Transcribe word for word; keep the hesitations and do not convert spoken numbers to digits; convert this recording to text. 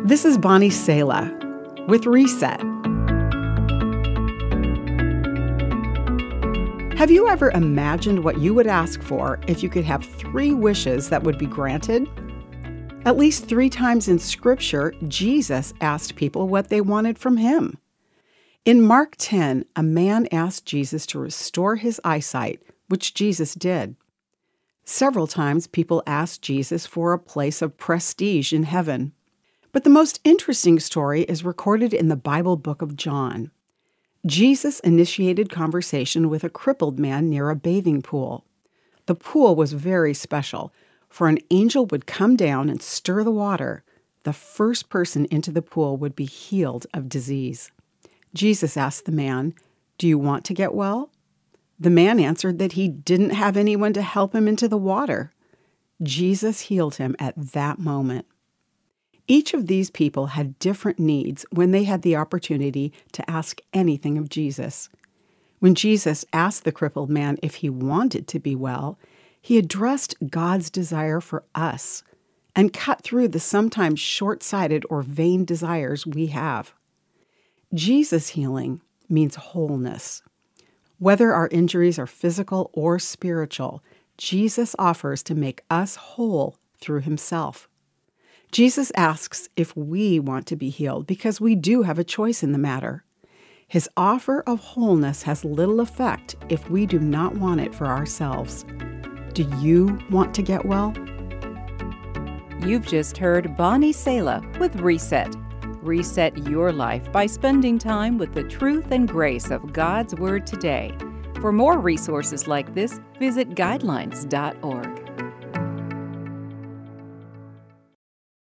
This is Bonnie Sala with Reset. Have you ever imagined what you would ask for if you could have three wishes that would be granted? At least three times in Scripture, Jesus asked people what they wanted from him. In Mark ten, a man asked Jesus to restore his eyesight, which Jesus did. Several times, people asked Jesus for a place of prestige in heaven. But the most interesting story is recorded in the Bible book of John. Jesus initiated conversation with a crippled man near a bathing pool. The pool was very special, for an angel would come down and stir the water. The first person into the pool would be healed of disease. Jesus asked the man, "Do you want to get well?" The man answered that he didn't have anyone to help him into the water. Jesus healed him at that moment. Each of these people had different needs when they had the opportunity to ask anything of Jesus. When Jesus asked the crippled man if he wanted to be well, he addressed God's desire for us and cut through the sometimes short-sighted or vain desires we have. Jesus' healing means wholeness. Whether our injuries are physical or spiritual, Jesus offers to make us whole through himself. Jesus asks if we want to be healed because we do have a choice in the matter. His offer of wholeness has little effect if we do not want it for ourselves. Do you want to get well? You've just heard Bonnie Sala with Reset. Reset your life by spending time with the truth and grace of God's Word today. For more resources like this, visit guidelines dot org.